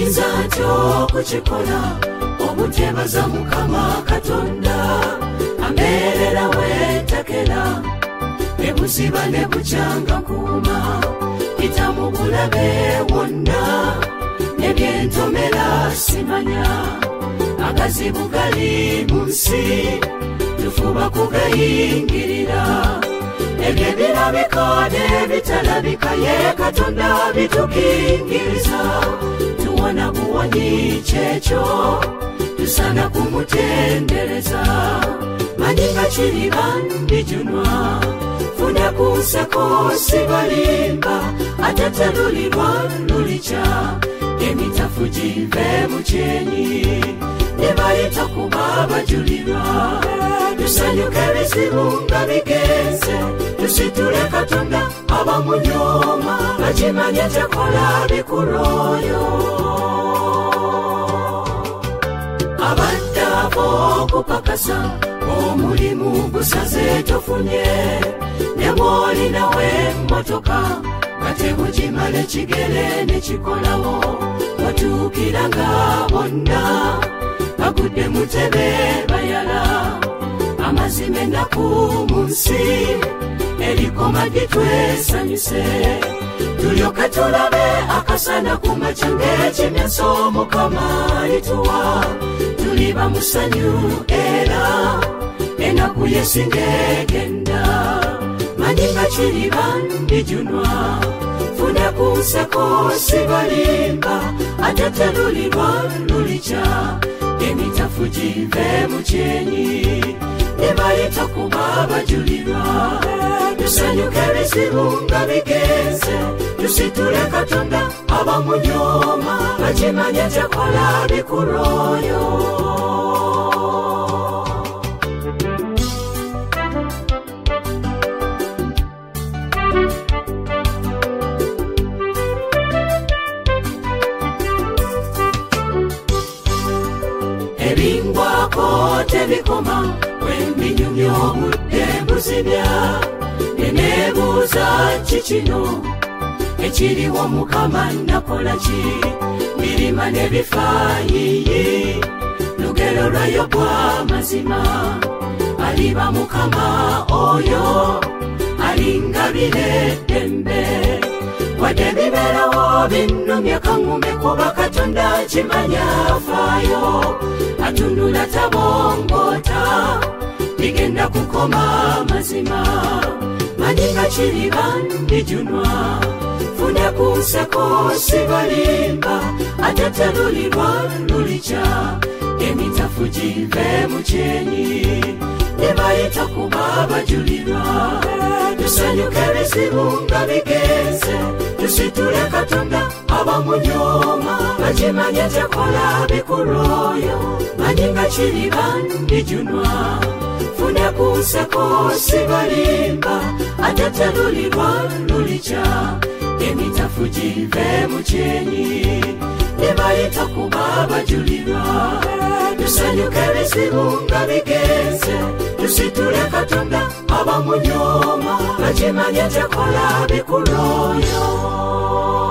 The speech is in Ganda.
oyinza atyo okukikola obuteebaza Mukama Katonda amerera wetakera ebuziba ne bukyanga kuuma ita mu bulabe wonna nebyentomera simanya agazibu gali mu nsi tufuba kugayingirira ebyo ebirabika n'ebitalabika ye Katonda bitukingiriza tuwona buwonyi kyekyo tusana kumutendereza manyinga kiri bandijunwa funa kunsako sibalimba ate telulirwa lulica emitafu give mu kyenyi nebayita kuba bajulirwa tusanyuka ebizibu nga bigenze tusitule Katonda abamunyoma bakimanye tekola bikuloyo abaddaabo okupakasa omulimu gusaze tofunye ne bw'olinawo emmotoka nga tegugimala ekigere ne kikolawo watuukira nga bonna bagudde mu ttebe bayala amazima ennaku mu nsi erikoma ditwesanyuse tulyoke tulabe akasana ku makya ng'ekimyaso Mukama alituwa tuliba musanyu era ennaku yesinga egenda manyinga kiri bandijunwa fune ku nseko sibalimba ate telulirwa lulica emitafu give mu kyenyi nebayita kuba bajulirwa tusanyuka ebizibu nga bigenze tusitule Katonda abamunyoma bakimanye tekola bikuloyo ebingwako tebikoma wembinyumya obudde mbuzibya neneebuuza kikino ekiriwo Mukama nakola ki birima n'ebifaayiyi lugero lwa Yobu amazima aliba Mukama oyo alingabire eddembe wadde bibeerawo binnumya kaŋŋume kuba Katonda kimanya afaayo atundula tabongoota bigenda kukoma mazima manyinga kiri bandijunwa fune ku nseko sibalimba ate telulirwa lulica emitafu give mu kyenyi nebayita kuba bajulirwa tusanyuka ebizibu nga bigenze tusitule Katonda abamunyoma bakimanye tekola bikuloyo manyinga kiri bandijunwa fune ku nseko sibalimba ate telulirwa lulica emitafu give mu kyenyi nebayita kuba bajulirwa tusanyuka ebizibu nga bigenze tusitule Katonda abamunyoma bakimanye tekola bikuloyo